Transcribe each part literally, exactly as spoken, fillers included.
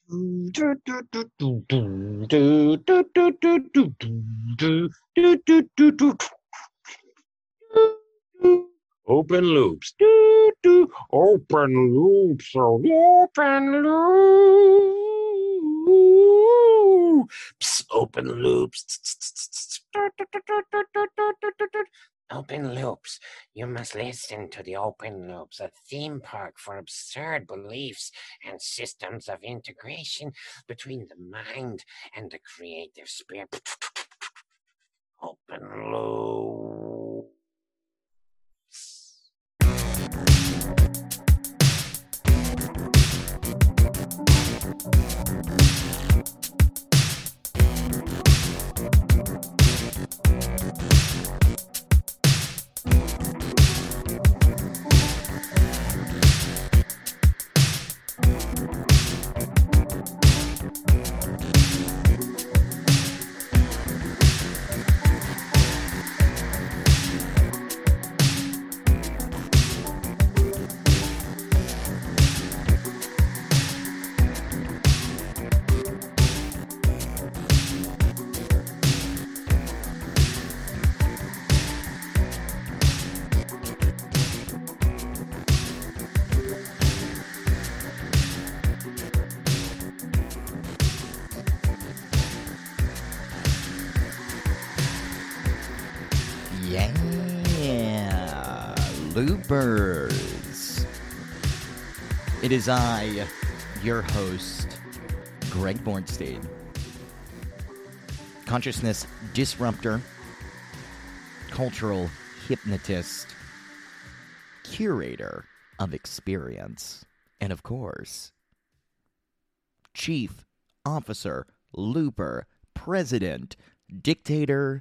Open loops. Do, do. Open loops. Open loops. Open loops. Open loops. You must listen to the open loops, a theme park for absurd beliefs and systems of integration between the mind and the creative spirit. Open loops. Yeah, Loopers. It is I, your host, Greg Bornstein, consciousness disruptor, cultural hypnotist, curator of experience, and of course, chief officer, looper, president, dictator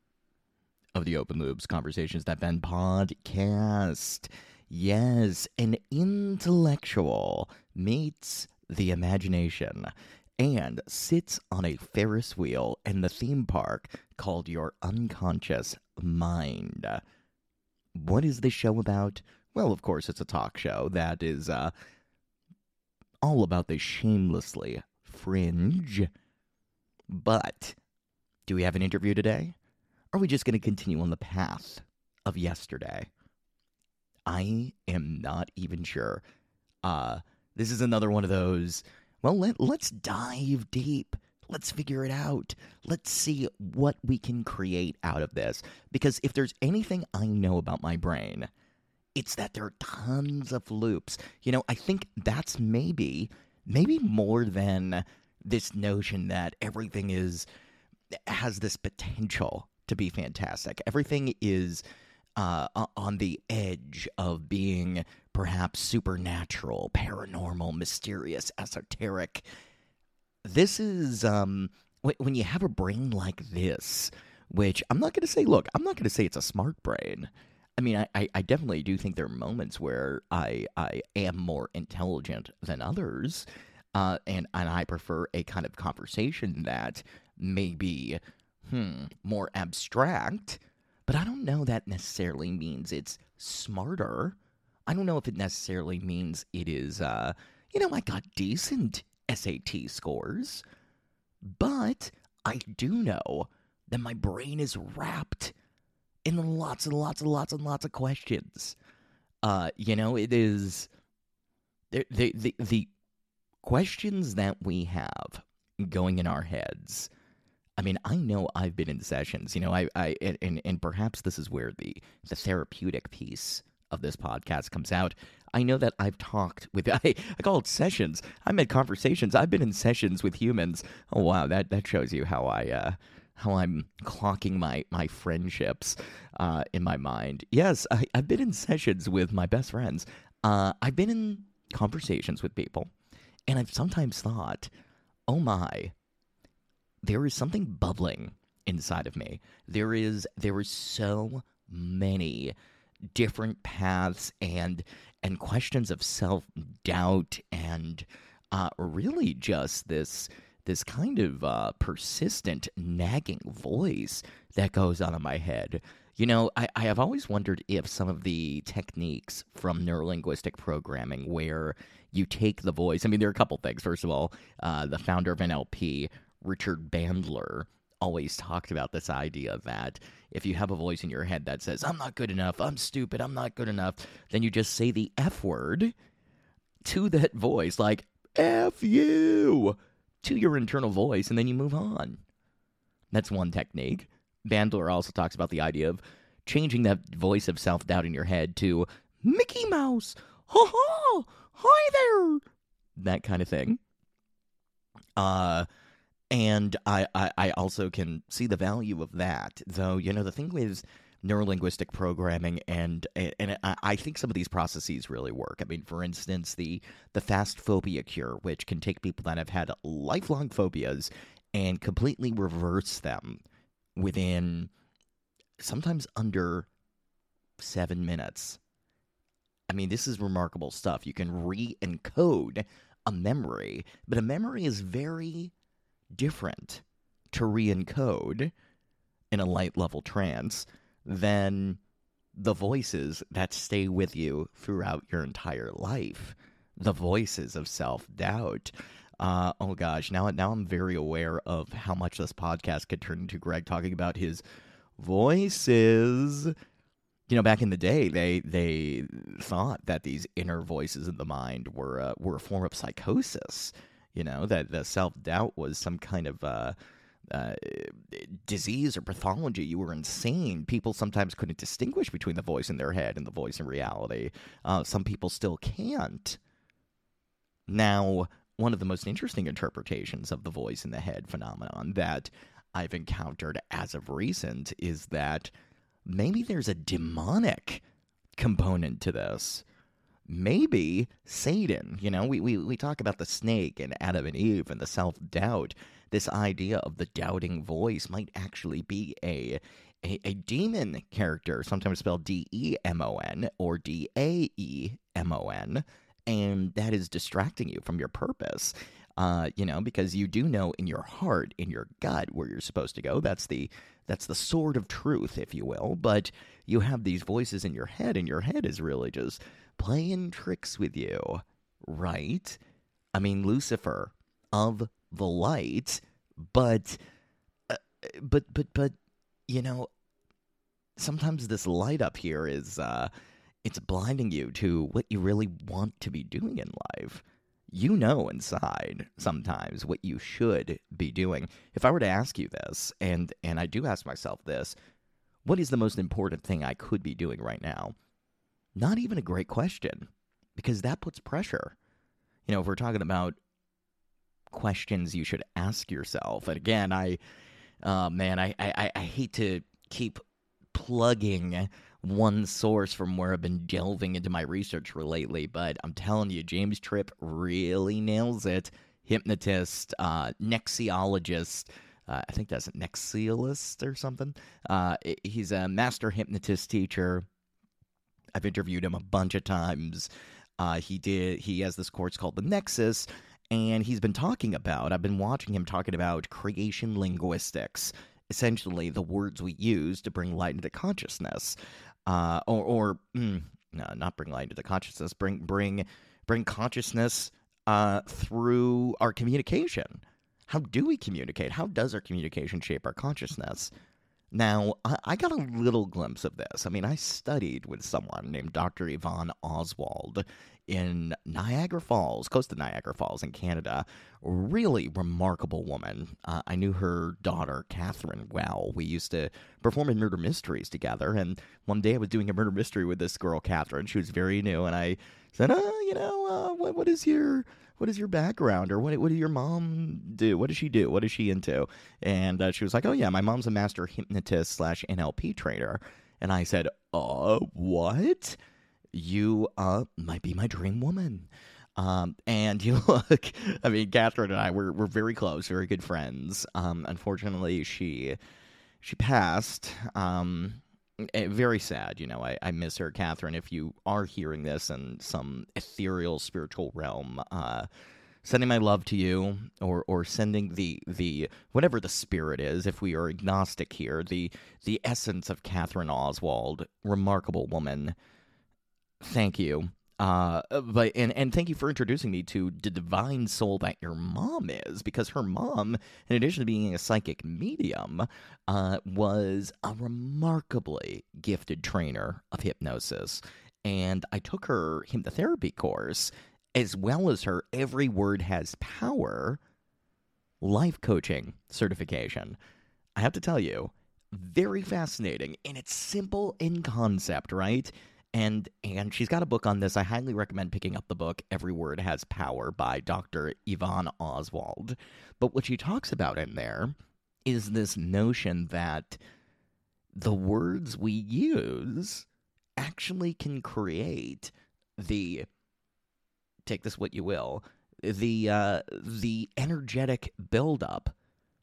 of the Open Loops Conversations That Bend podcast. Yes, an intellectual meets the imagination and sits on a Ferris wheel in the theme park called your unconscious mind. What is this show about? Well, of course, it's a talk show that is uh, all about the shamelessly fringe. But do we have an interview today? Or are we just going to continue on the path of yesterday? I am not even sure. Uh, this is another one of those, well, let, let's dive deep. Let's figure it out. Let's see what we can create out of this. Because if there's anything I know about my brain, it's that there are tons of loops. You know, I think that's maybe, maybe more than this notion that everything is, has this potential to be fantastic. Everything is uh, on the edge of being perhaps supernatural, paranormal, mysterious, esoteric. This is, um, when you have a brain like this, which I'm not going to say, look, I'm not going to say it's a smart brain. I mean, I, I definitely do think there are moments where I, I am more intelligent than others, uh, and, and I prefer a kind of conversation that may be Hmm, more abstract, but I don't know that necessarily means it's smarter. I don't know if it necessarily means it is, uh, you know, I got decent S A T scores, but I do know that my brain is wrapped in lots and lots and lots and lots of questions. Uh, you know, it is, the, the, the, the questions that we have going in our heads. I mean, I know I've been in sessions, you know, I, I, and, and perhaps this is where the, the therapeutic piece of this podcast comes out. I know that I've talked with, I, I call it sessions. I'm in conversations. I've been in sessions with humans. Oh, wow, that, that shows you how I, uh, how I'm clocking my, my friendships, uh, in my mind. Yes, I, I've been in sessions with my best friends. Uh, I've been in conversations with people, and I've sometimes thought, oh my, there is something bubbling inside of me. There is there is so many different paths and and questions of self-doubt and uh, really just this this kind of uh, persistent nagging voice that goes on in my head. You know, I, I have always wondered if some of the techniques from neurolinguistic programming where you take the voice, I mean, there are a couple things. First of all, uh, the founder of N L P, Richard Bandler, always talked about this idea that if you have a voice in your head that says, I'm not good enough, I'm stupid, I'm not good enough, then you just say the F word to that voice, like, F you, to your internal voice, and then you move on. That's one technique. Bandler also talks about the idea of changing that voice of self-doubt in your head to Mickey Mouse, ha-ha, hi there, that kind of thing. Uh, and I, I, I also can see the value of that, though, you know, the thing with neurolinguistic programming, and and I think some of these processes really work. I mean, for instance, the the fast phobia cure, which can take people that have had lifelong phobias and completely reverse them within sometimes under seven minutes. I mean, this is remarkable stuff. You can re-encode a memory, but a memory is very different to re-encode in a light-level trance than the voices that stay with you throughout your entire life. The voices of self-doubt. Uh, oh gosh, now now I'm very aware of how much this podcast could turn into Greg talking about his voices. You know, back in the day, they they thought that these inner voices in the mind were uh, were a form of psychosis. You know, that the self-doubt was some kind of uh, uh, disease or pathology. You were insane. People sometimes couldn't distinguish between the voice in their head and the voice in reality. Uh, some people still can't. Now, one of the most interesting interpretations of the voice in the head phenomenon that I've encountered as of recent is that maybe there's a demonic component to this. Maybe Satan, you know, we, we, we talk about the snake and Adam and Eve and the self-doubt. This idea of the doubting voice might actually be a, a, a demon character, sometimes spelled D E M O N or D A E M O N, and that is distracting you from your purpose. Uh, you know, because you do know in your heart, in your gut, where you're supposed to go. That's the that's the sword of truth, if you will. But you have these voices in your head, and your head is really just playing tricks with you, right? I mean, Lucifer of the light, but, uh, but, but, but, you know, sometimes this light up here is, uh, it's blinding you to what you really want to be doing in life. You know inside sometimes what you should be doing. If I were to ask you this, and, and I do ask myself this, what is the most important thing I could be doing right now? Not even a great question, because that puts pressure. You know, if we're talking about questions you should ask yourself, and again, I, uh, man, I, I, I hate to keep plugging one source from where I've been delving into my research lately, but I'm telling you, James Tripp really nails it. Hypnotist, uh, nexiologist, uh, I think that's a nexiolist or something. Uh, he's a master hypnotist teacher. I've interviewed him a bunch of times. Uh, he did. He has this course called The Nexus, and he's been talking about, I've been watching him talking about creation linguistics, essentially the words we use to bring light into consciousness. Uh, or, or mm, no, not bring light into consciousness, bring bring bring consciousness uh, through our communication. How do we communicate? How does our communication shape our consciousness? Now, I, I got a little glimpse of this. I mean, I studied with someone named Doctor Yvonne Oswald in Niagara Falls, close to Niagara Falls in Canada. Really remarkable woman. Uh, I knew her daughter, Catherine, well. We used to perform in murder mysteries together, and one day I was doing a murder mystery with this girl, Catherine. She was very new, and I said, oh, you know, uh, what, what is your... What is your background, or what what did your mom do? What does she do? What is she into? And uh, she was like, oh, yeah, my mom's a master hypnotist slash N L P trainer. And I said, uh, what? You uh, might be my dream woman. Um, and you look, I mean, Catherine and I, we're, we're very close, very good friends. Um, unfortunately, she she passed. Um Very sad, you know, I, I miss her. Catherine, if you are hearing this in some ethereal spiritual realm, uh, sending my love to you, or or sending the the whatever the spirit is, if we are agnostic here, the the essence of Catherine Oswald, remarkable woman. Thank you. Uh, but and, and thank you for introducing me to the divine soul that your mom is, because her mom, in addition to being a psychic medium, uh, was a remarkably gifted trainer of hypnosis. And I took her hypnotherapy course, as well as her Every Word Has Power life coaching certification. I have to tell you, very fascinating, and it's simple in concept, right? And and she's got a book on this. I highly recommend picking up the book, Every Word Has Power, by Doctor Yvonne Oswald. But what she talks about in there is this notion that the words we use actually can create the, take this what you will, the uh, the energetic buildup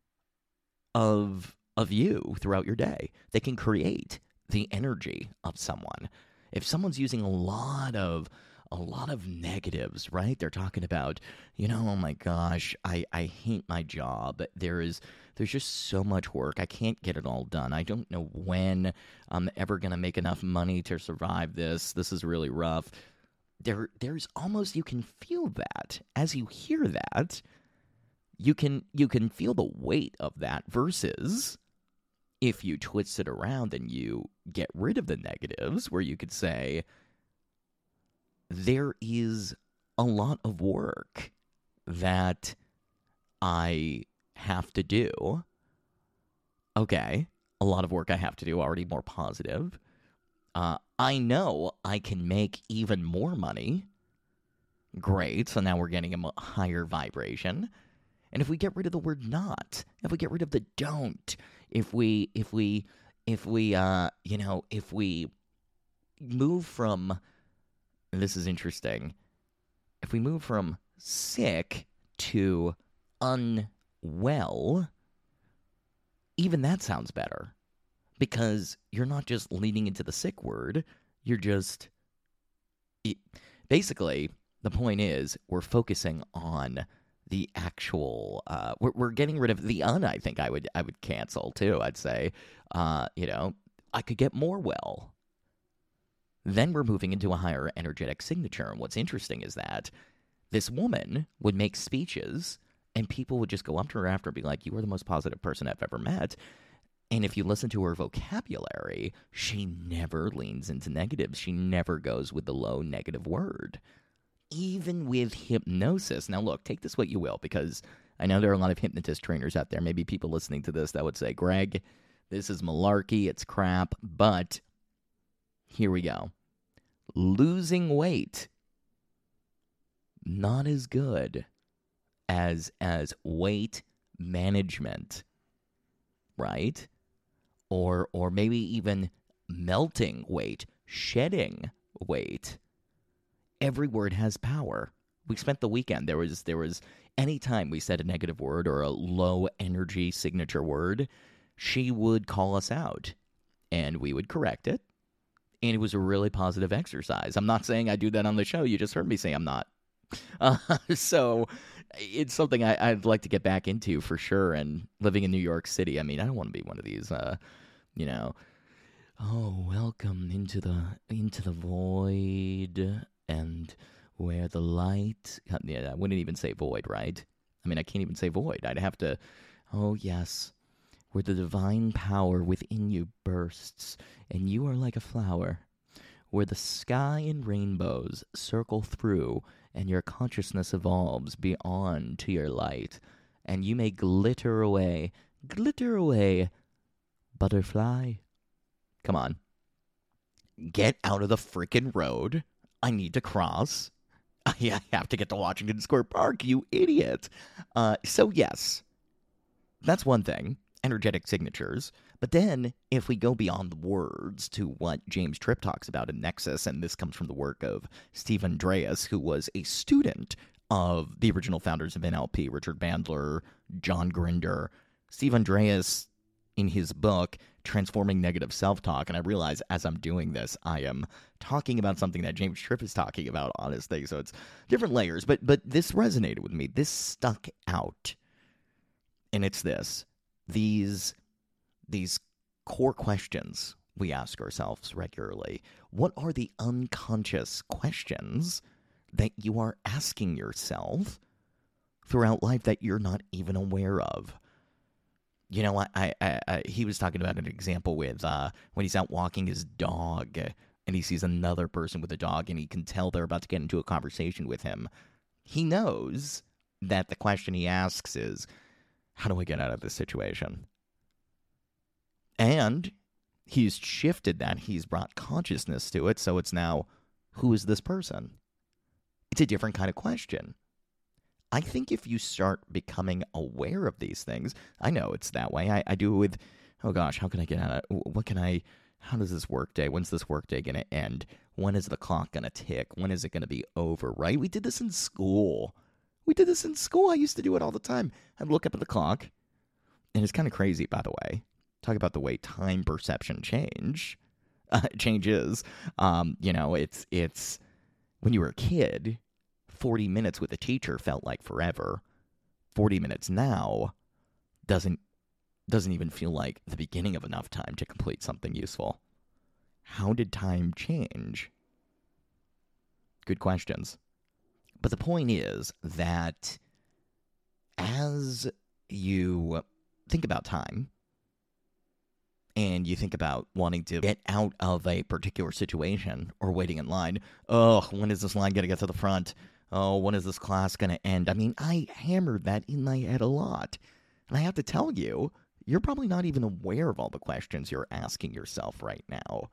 of of you throughout your day. They can create the energy of someone. If someone's using a lot of a lot of negatives, right? They're talking about, you know, oh my gosh, I, I hate my job. There is there's just so much work. I can't get it all done. I don't know when I'm ever going to make enough money to survive this. This is really rough. There there's almost, you can feel that. As you hear that, you can you can feel the weight of that, versus if you twist it around and you get rid of the negatives, where you could say, there is a lot of work that I have to do. Okay, a lot of work I have to do, already more positive. Uh, I know I can make even more money. Great, so now we're getting a higher vibration. And if we get rid of the word not, if we get rid of the don't, if we, if we, if we, uh, you know, if we move from, and this is interesting, if we move from sick to unwell, even that sounds better. Because you're not just leaning into the sick word, you're just, it, basically, the point is, we're focusing on the actual, uh, we're, we're getting rid of the un, I think I would I would cancel too. I'd say, uh, you know, I could get more well. Then we're moving into a higher energetic signature. And what's interesting is that this woman would make speeches, and people would just go up to her after and be like, you are the most positive person I've ever met. And if you listen to her vocabulary, she never leans into negatives. She never goes with the low negative word. Even with hypnosis. Now, look, take this what you will, because I know there are a lot of hypnotist trainers out there. Maybe people listening to this that would say, Greg, this is malarkey, it's crap, but here we go. Losing weight, not as good as as weight management, right? Or or maybe even melting weight, shedding weight. Every word has power. We spent the weekend. There was there was any time we said a negative word or a low energy signature word, she would call us out, and we would correct it. And it was a really positive exercise. I'm not saying I do that on the show. You just heard me say I'm not. Uh, so it's something I, I'd like to get back into for sure. And living in New York City, I mean, I don't want to be one of these, uh, you know, oh, welcome into the into the void. And where the light, yeah, I wouldn't even say void, right? I mean, I can't even say void. I'd have to, oh yes, where the divine power within you bursts, and you are like a flower, where the sky and rainbows circle through, and your consciousness evolves beyond to your light, and you may glitter away, glitter away, butterfly. Come on. Get out of the freaking road. I need to cross. I have to get to Washington Square Park, you idiot. Uh, so yes, that's one thing, energetic signatures. But then, if we go beyond the words to what James Tripp talks about in Nexus, and this comes from the work of Steve Andreas, who was a student of the original founders of N L P, Richard Bandler, John Grinder. Steve Andreas, in his book, transforming negative self-talk. And I realize as I'm doing this, I am talking about something that James Tripp is talking about on his thing. So it's different layers. But but this resonated with me. This stuck out. And it's this. These, these core questions we ask ourselves regularly. What are the unconscious questions that you are asking yourself throughout life that you're not even aware of? You know, I, I, I he was talking about an example with uh, when he's out walking his dog and he sees another person with a dog and he can tell they're about to get into a conversation with him. He knows that the question he asks is, how do I get out of this situation? And he's shifted that. He's brought consciousness to it. So it's now, who is this person? It's a different kind of question. I think if you start becoming aware of these things, I know it's that way. I, I do it with, oh gosh, how can I get out of it? What can I, how does this work day? When's this work day going to end? When is the clock going to tick? When is it going to be over, right? We did this in school. We did this in school. I used to do it all the time. I'd look up at the clock, and it's kind of crazy, by the way. Talk about the way time perception change, uh, changes. Um, you know, it's it's when you were a kid, forty minutes with a teacher felt like forever. forty minutes now doesn't doesn't even feel like the beginning of enough time to complete something useful. How did time change? Good questions. But the point is that as you think about time, and you think about wanting to get out of a particular situation or waiting in line, oh, when is this line going to get to the front? Oh, when is this class going to end? I mean, I hammered that in my head a lot. And I have to tell you, you're probably not even aware of all the questions you're asking yourself right now.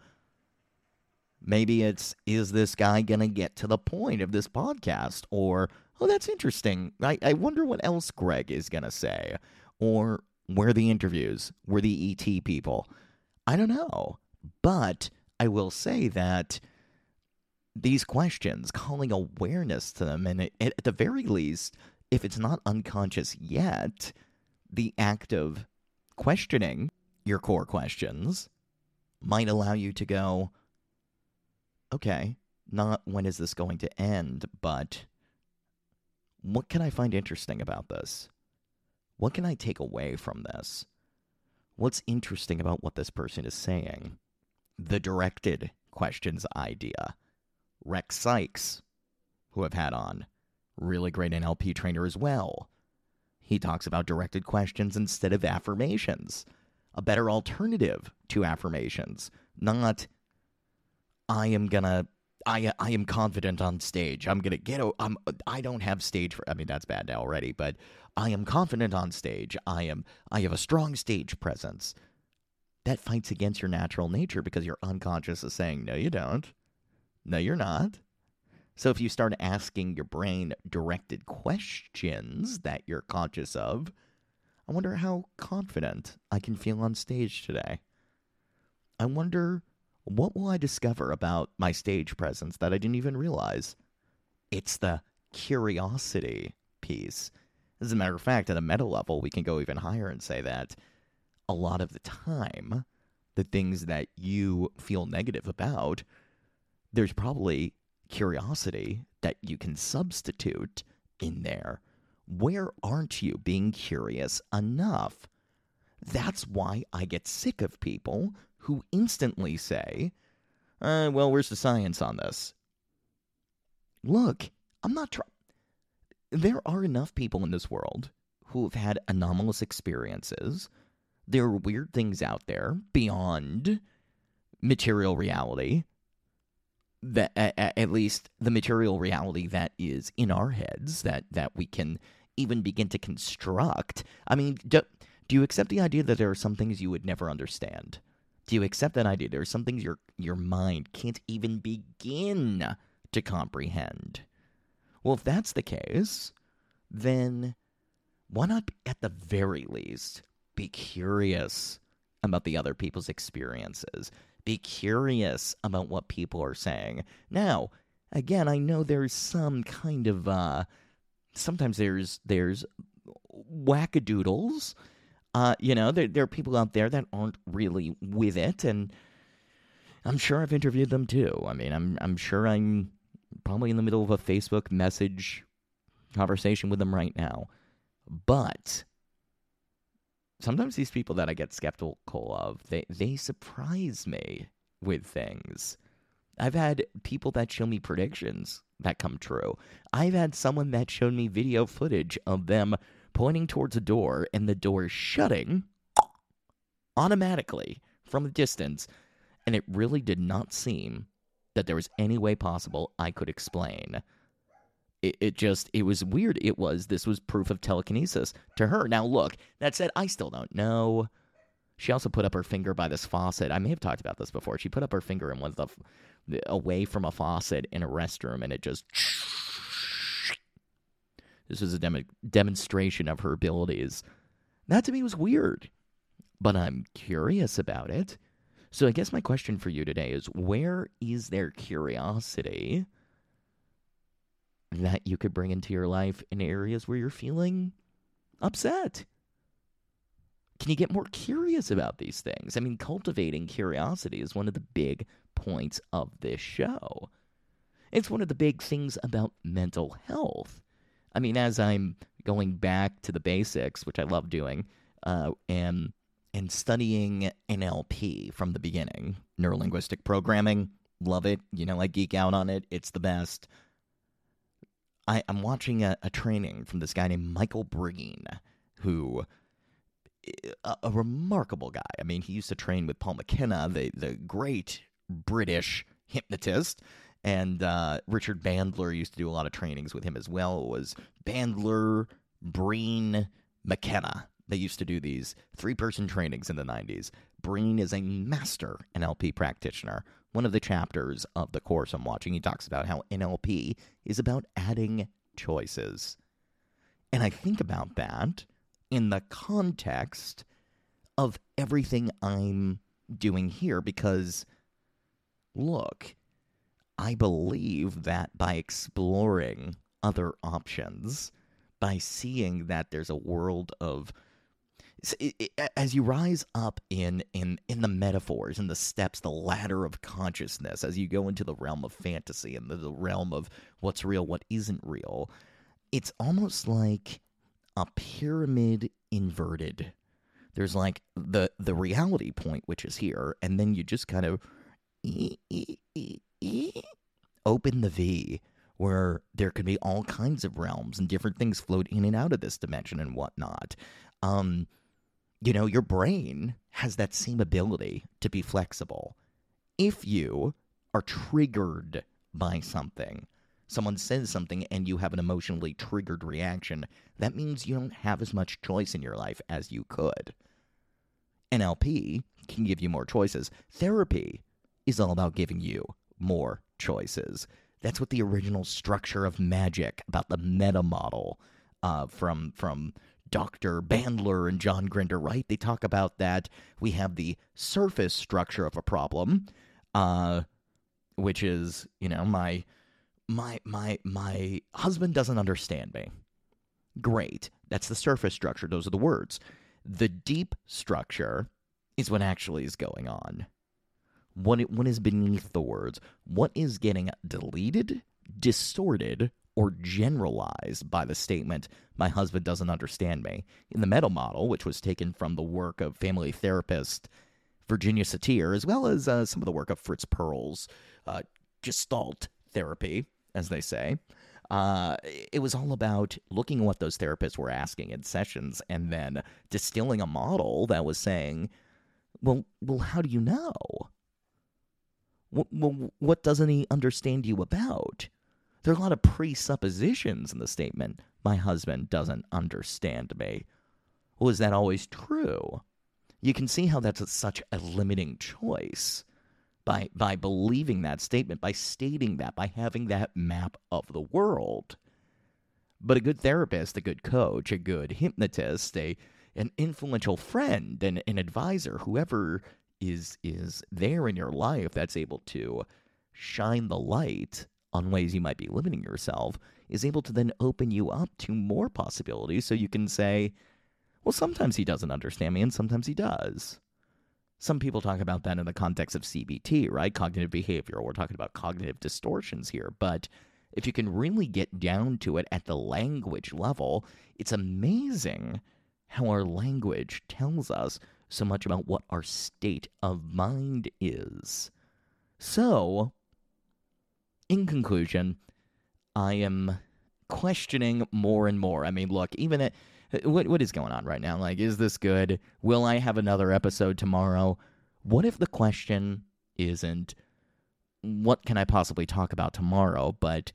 Maybe it's, is this guy going to get to the point of this podcast? Or, oh, that's interesting. I, I wonder what else Greg is going to say. Or, where are the interviews? Were the E T people? I don't know. But I will say that these questions, calling awareness to them, and it, at the very least, if it's not unconscious yet, the act of questioning your core questions might allow you to go, okay, not when is this going to end, but what can I find interesting about this? What can I take away from this? What's interesting about what this person is saying? The directed questions idea. Rex Sykes, who I've had on, really great N L P trainer as well. He talks about directed questions instead of affirmations. A better alternative to affirmations. Not, I am gonna, I I am confident on stage. I'm gonna get, I'm, I don't have stage, for, I mean, that's bad now already, but I am confident on stage. I am, I have a strong stage presence. That fights against your natural nature because your unconscious is saying, no, you don't. No, you're not. So if you start asking your brain directed questions that you're conscious of, I wonder how confident I can feel on stage today. I wonder, what will I discover about my stage presence that I didn't even realize? It's the curiosity piece. As a matter of fact, at a meta level, we can go even higher and say that a lot of the time, the things that you feel negative about, there's probably curiosity that you can substitute in there. Where aren't you being curious enough? That's why I get sick of people who instantly say, uh, well, where's the science on this? Look, I'm not trying. There are enough people in this world who have had anomalous experiences. There are weird things out there beyond material reality, that at least the material reality that is in our heads, that, that we can even begin to construct. I mean, do, do you accept the idea that there are some things you would never understand? Do you accept that idea? There are some things your your mind can't even begin to comprehend. Well, if that's the case, then why not, at the very least, be curious about the other people's experiences? Be curious about what people are saying. Now, again, I know there's some kind of, uh, sometimes there's, there's wackadoodles Uh, you know, there, there are people out there that aren't really with it, and I'm sure I've interviewed them too. I mean, I'm I'm sure I'm probably in the middle of a Facebook message conversation with them right now. But sometimes these people that I get skeptical of, they, they surprise me with things. I've had people that show me predictions that come true. I've had someone that showed me video footage of them pointing towards a door and the door shutting automatically from a distance, and it really did not seem that there was any way possible I could explain. It, it just, it was weird. It was, this was proof of telekinesis to her. Now, look, that said, I still don't know. She also put up her finger by this faucet. I may have talked about this before. She put up her finger in one of the, away from a faucet in a restroom, and it just, this was a dem- demonstration of her abilities. That to me was weird, but I'm curious about it. So I guess my question for you today is, where is there curiosity that you could bring into your life in areas where you're feeling upset? Can you get more curious about these things? I mean, cultivating curiosity is one of the big points of this show. It's one of the big things about mental health. I mean, as I'm going back to the basics, which I love doing, uh, and and studying N L P from the beginning, neuro-linguistic programming, love it. You know, I geek out on it. It's the best. I, I'm watching a, a training from this guy named Michael Breen, who... A, a remarkable guy. I mean, he used to train with Paul McKenna, the, the great British hypnotist, and uh, Richard Bandler used to do a lot of trainings with him as well. It was Bandler, Breen, McKenna. They used to do these three-person trainings in the nineties. Breen is a master N L P practitioner. One of the chapters of the course I'm watching, he talks about how N L P is about adding choices. And I think about that in the context of everything I'm doing here, because, look, I believe that by exploring other options, by seeing that there's a world of, as you rise up in, in, in the metaphors and the steps, the ladder of consciousness, as you go into the realm of fantasy and the, the realm of what's real, what isn't real, it's almost like a pyramid inverted. There's like the the reality point, which is here, and then you just kind of e- e- e- e- open the V, where there could be all kinds of realms and different things float in and out of this dimension and whatnot. Um, you know, your brain has that same ability to be flexible. If you are triggered by something, someone says something and you have an emotionally triggered reaction, that means you don't have as much choice in your life as you could. N L P can give you more choices. Therapy is all about giving you more choices. That's what the original structure of magic, about the meta model uh, from, from Doctor Bandler and John Grinder, right? They talk about that we have the surface structure of a problem, uh, which is, you know, my... My my my husband doesn't understand me. Great. That's the surface structure. Those are the words. The deep structure is what actually is going on. What, it, what is beneath the words? What is getting deleted, distorted, or generalized by the statement, my husband doesn't understand me? In the meta model, which was taken from the work of family therapist Virginia Satir, as well as uh, some of the work of Fritz Perls, uh, Gestalt therapy, as they say. Uh, it was all about looking at what those therapists were asking in sessions and then distilling a model that was saying, well, well, how do you know? Well, what doesn't he understand you about? There are a lot of presuppositions in the statement, my husband doesn't understand me. Well, is that always true? You can see how that's such a limiting choice. By by believing that statement, by stating that, by having that map of the world. But a good therapist, a good coach, a good hypnotist, a an influential friend, an, an advisor, whoever is is there in your life that's able to shine the light on ways you might be limiting yourself, is able to then open you up to more possibilities so you can say, Well, sometimes he doesn't understand me, and sometimes he does. Some people talk about that in the context of C B T, right? Cognitive behavior. We're talking about cognitive distortions here. But if you can really get down to it at the language level, it's amazing how our language tells us so much about what our state of mind is. So, in conclusion, I am questioning more and more. I mean, look, even at, what what is going on right now? Like, is this good? Will I have another episode tomorrow? What if the question isn't, what can I possibly talk about tomorrow, but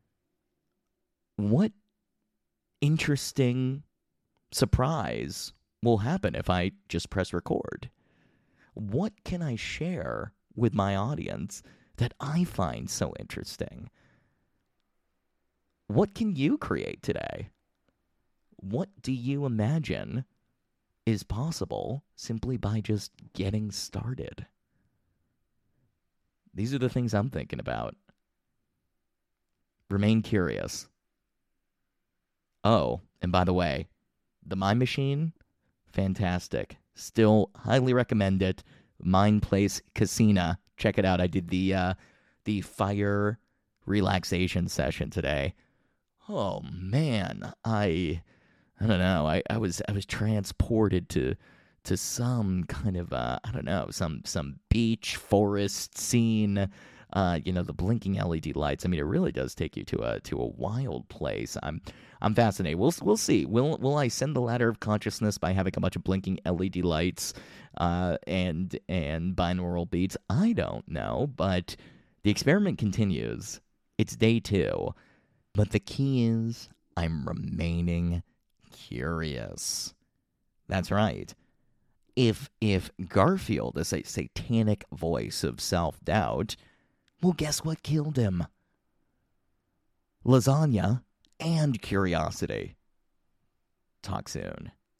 what interesting surprise will happen if I just press record? What can I share with my audience that I find so interesting? What can you create today? What do you imagine is possible simply by just getting started? These are the things I'm thinking about. Remain curious. Oh, and by the way, the Mind Machine, fantastic. Still highly recommend it. Mind Place Casino. Check it out. I did the uh, the fire relaxation session today. Oh man, I I don't know. I, I was I was transported to to some kind of uh, I don't know, some some beach forest scene. Uh, you know, the blinking L E D lights. I mean, it really does take you to a to a wild place. I'm I'm fascinated. We'll we'll see. Will will I send the ladder of consciousness by having a bunch of blinking L E D lights uh, and and binaural beats? I don't know, but the experiment continues. It's day two, but the key is I'm remaining curious. That's right. If if Garfield is a satanic voice of self-doubt, well, guess what killed him? Lasagna and curiosity. Talk soon.